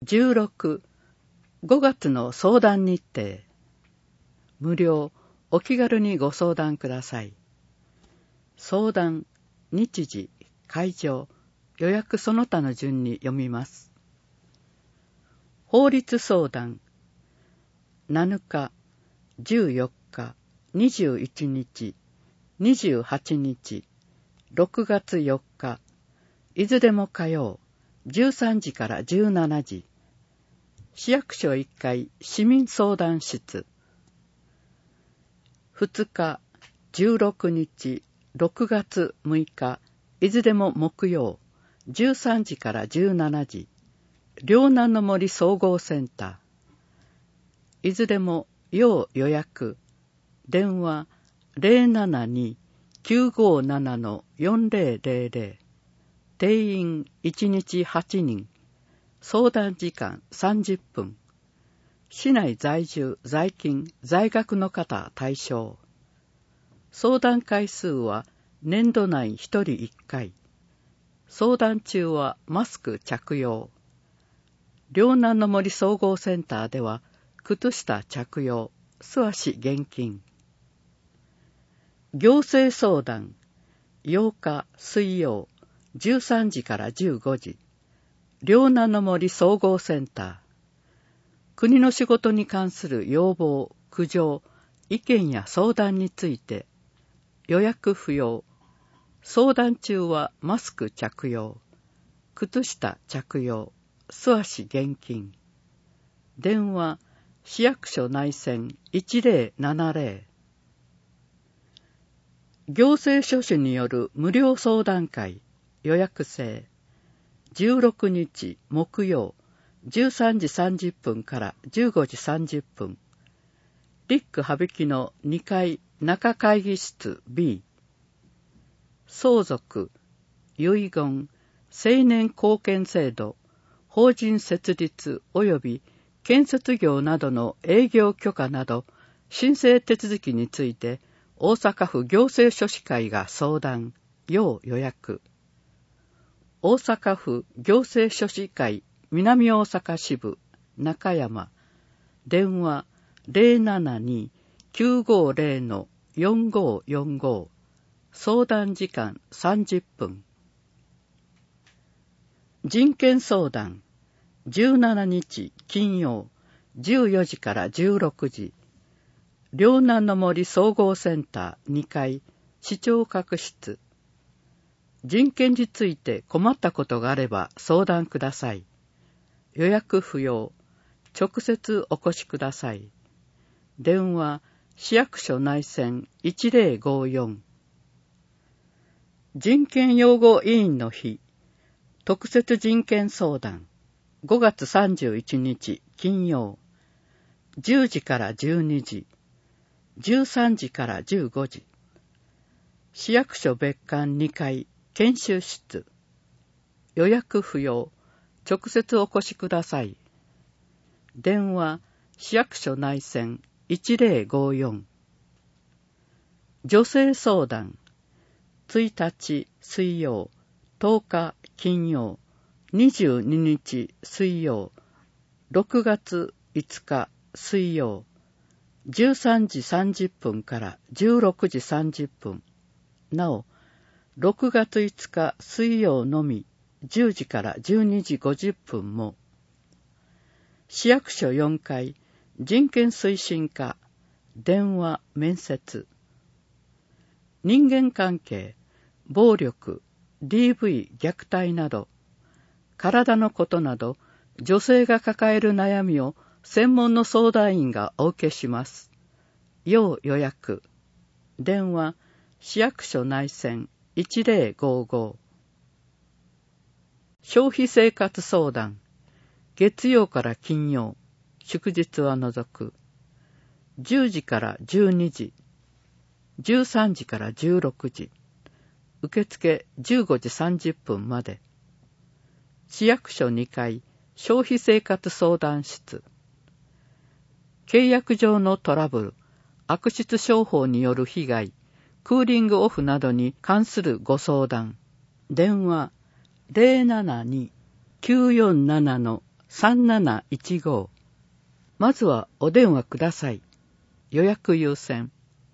16、5月の相談日程。無料、お気軽にご相談ください。相談、日時、会場、予約その他の順に読みます。法律相談、7日、14日、21日、28日、6月4日、いずれも火曜、13時から17時、市役所1階市民相談室。2日、16日、6月6日、いずれも木曜、13時から17時、両南の森総合センター。いずれも要予約。電話 072-957-4000。定員1日8人。相談時間30分。市内在住、在勤、在学の方対象。相談回数は年度内1人1回。相談中はマスク着用。両南の森総合センターでは靴下着用、素足厳禁。行政相談、8日水曜、13時から15時、両南の森総合センター。国の仕事に関する要望、苦情、意見や相談について、予約不要。相談中はマスク着用、靴下着用、素足厳禁。電話、市役所内線 1070。行政書士による無料相談会、予約制。16日木曜、13時30分から15時30分。リック羽曳の2階中会議室 B。相続、遺言、青年貢献制度、法人設立及び建設業などの営業許可など、申請手続きについて、大阪府行政書士会が相談、要予約。大阪府行政書士会南大阪支部中山。電話 072-950-4545。相談時間30分。人権相談、17日金曜、14時から16時、両南の森総合センター2階、市長閣室。人権について困ったことがあれば相談ください。予約不要。直接お越しください。電話、市役所内線 1054。人権擁護委員の日、特設人権相談、5月31日金曜、10時から12時、13時から15時、市役所別館2階、研修室。予約不要。直接お越しください。電話、市役所内線 1054。女性相談、1日水曜、10日金曜、22日水曜、6月5日水曜、13時30分から16時30分。なお、6月5日水曜のみ10時から12時50分も。市役所4階人権推進課電話面接。人間関係、暴力、DV 虐待など、体のことなど、女性が抱える悩みを専門の相談員がお受けします。要予約。電話、市役所内線1055。消費生活相談、月曜から金曜、祝日は除く、10時から12時、13時から16時、受付15時30分まで。市役所2階、消費生活相談室。契約上のトラブル、悪質商法による被害、クーリングオフなどに関するご相談。電話 072-947-3000。 3715。まずはお電話ください。予約優先。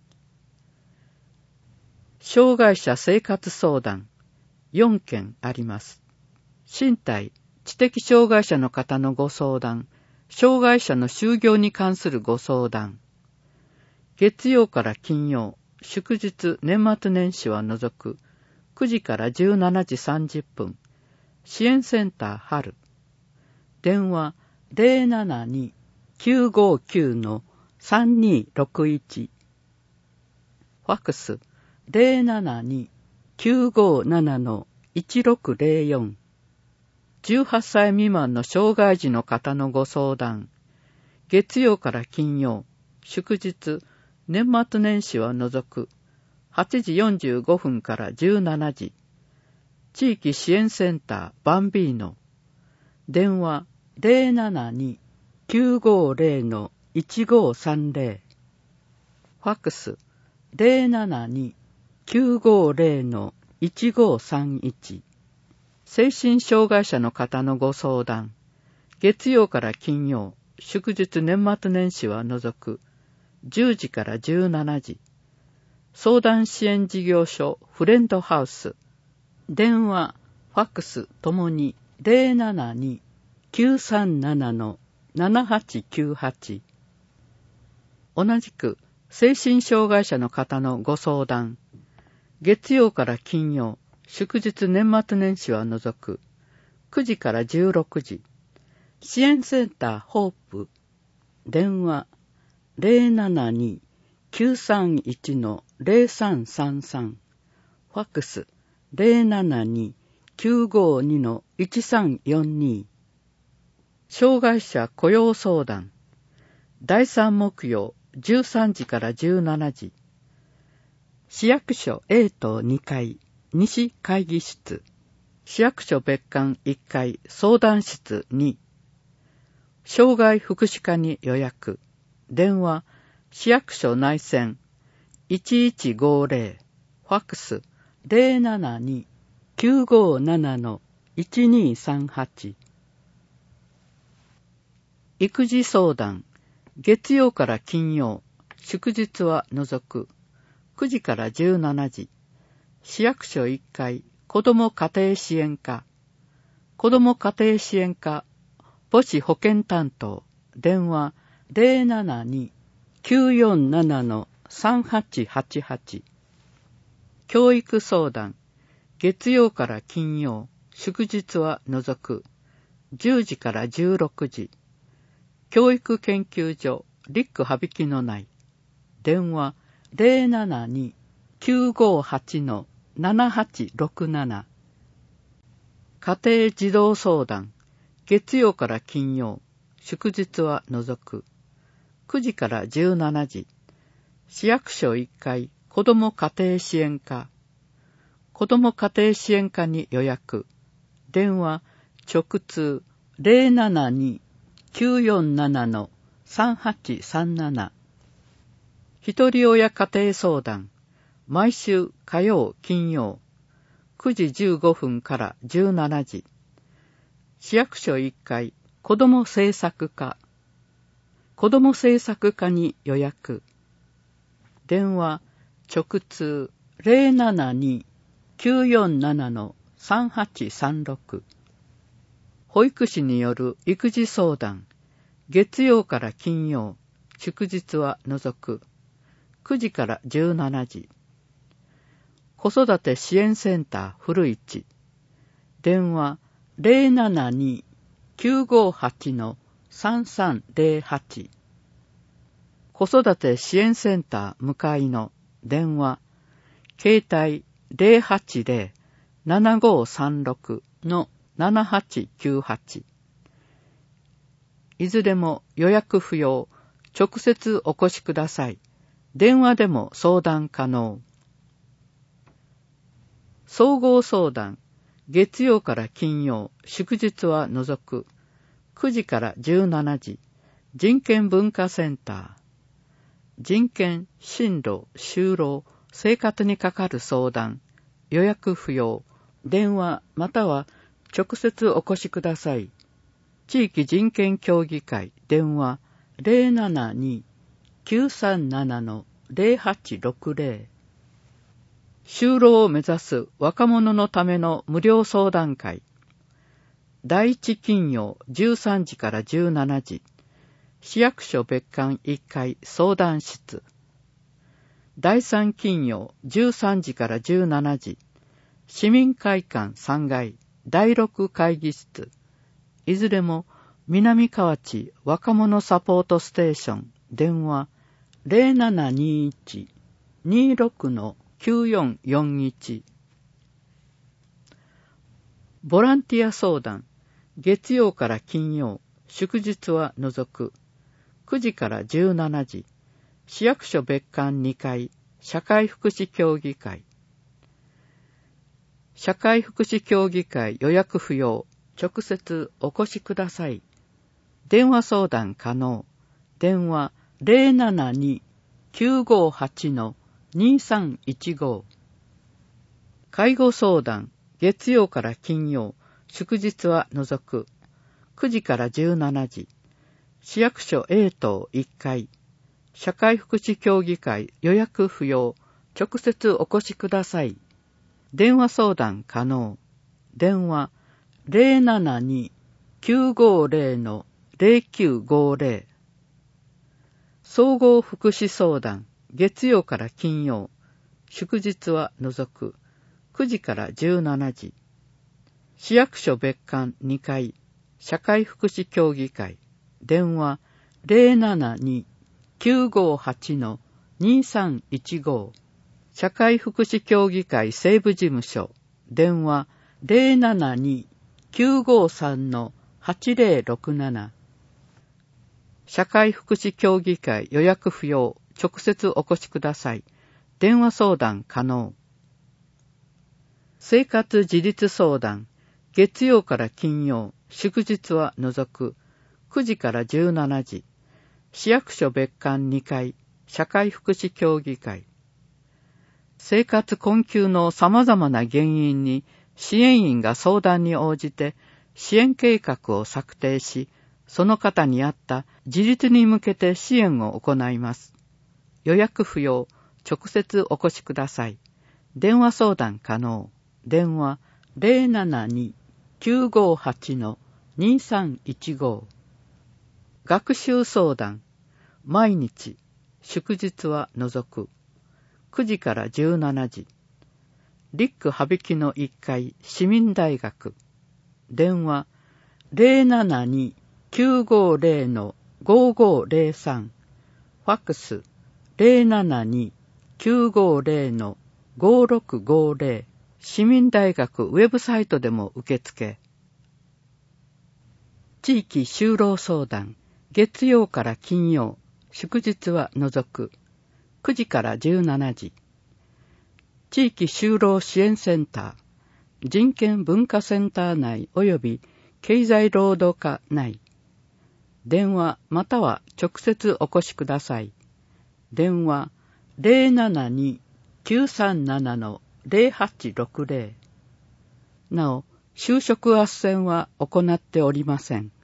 障害者生活相談4件あります。身体、知的障害者の方のご相談、障害者の就業に関するご相談。月曜から金曜、祝日、年末年始は除く、9時から17時30分、支援センター春。電話072-959-3261。ファックス072-957-1604。18歳未満の障害児の方のご相談。月曜から金曜、祝日、年末年始は除く、8時45分から17時。地域支援センターバンビーノ。電話072-950-1530。ファックス072-950-1531。精神障害者の方のご相談。月曜から金曜、祝日年末年始は除く、10時から17時。相談支援事業所フレンドハウス。電話、ファックスともに072-937-7898。同じく精神障害者の方のご相談。月曜から金曜、祝日年末年始は除く、9時から16時。支援センターホープ。電話072-931-0333。ファックス072-952-1342。障害者雇用相談。第3木曜13時から17時。市役所 A 棟2階西会議室。市役所別館1階相談室2。障害福祉課に予約。電話市役所内線 1150。ファックス072-957-1238。育児相談。月曜から金曜、祝日は除く、9時から17時。市役所1階子ども家庭支援課。子ども家庭支援課母子保健担当。電話072-947-3888。教育相談。月曜から金曜、祝日は除く、10時から16時。教育研究所リック羽曳のない。電話072-958-7867。家庭児童相談。月曜から金曜、祝日は除く、9時から17時。市役所1階子ども家庭支援課。子ども家庭支援課に予約。電話直通072-947-3837。一人親家庭相談。毎週火曜金曜9時15分から17時。市役所1階子ども政策課。子ども政策課に予約。電話直通072-947-3836。保育士による育児相談。月曜から金曜、祝日は除く、9時から17時。子育て支援センター古市。電話072-958-3308。子育て支援センター向かいの電話、携帯 080-7536-7898。いずれも予約不要、直接お越しください。電話でも相談可能。総合相談。月曜から金曜、祝日は除く、9時から17時。人権文化センター。人権、進路、就労、生活にかかる相談。予約不要。電話または直接お越しください。 地域人権協議会電話 072-937-0860 就労を目指す若者のための無料相談会第1金曜13時から17時市役所別館1階相談室第3金曜13時から17時市民会館3階第6会議室いずれも南河内若者サポートステーション電話 0721-26-9441 ボランティア相談月曜から金曜祝日は除く9時から17時市役所別館2階社会福祉協議会社会福祉協議会予約不要直接お越しください。電話相談可能。電話 072-958-2315 介護相談月曜から金曜祝日は除く9時から17時市役所 A 棟1階社会福祉協議会予約不要直接お越しください。電話相談可能。電話 072-950-0950 総合福祉相談月曜から金曜祝日は除く9時から17時市役所別館2階社会福祉協議会電話 072-958-2315 社会福祉協議会西部事務所電話 072-953-8067 社会福祉協議会予約不要直接お越しください。電話相談可能。生活自立相談月曜から金曜祝日は除く9時から17時市役所別館2階社会福祉協議会生活困窮の様々な原因に支援員が相談に応じて支援計画を策定し、その方に合った自立に向けて支援を行います。予約不要、直接お越しください。電話相談可能。電話 072-958-2315 学習相談毎日祝日は除く9時から17時リック羽曳の1階市民大学電話 072-950-5503 ファックス 072-950-5650 市民大学ウェブサイトでも受付地域就労相談月曜から金曜祝日は除く9時から17時地域就労支援センター人権文化センター内及び経済労働課内電話または直接お越しください。電話 072-937-0860 なお就職斡旋は行っておりません。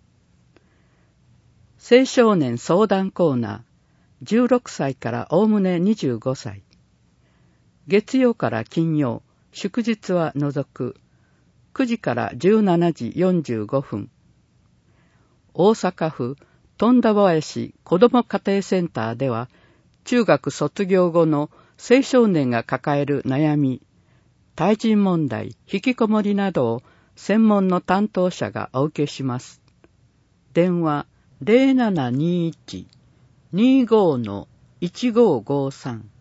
青少年相談コーナー16歳からおおむね25歳月曜から金曜祝日は除く9時から17時45分大阪府富田林子ども家庭センターでは中学卒業後の青少年が抱える悩み対人問題引きこもりなどを専門の担当者がお受けします。電話 0721-25-1553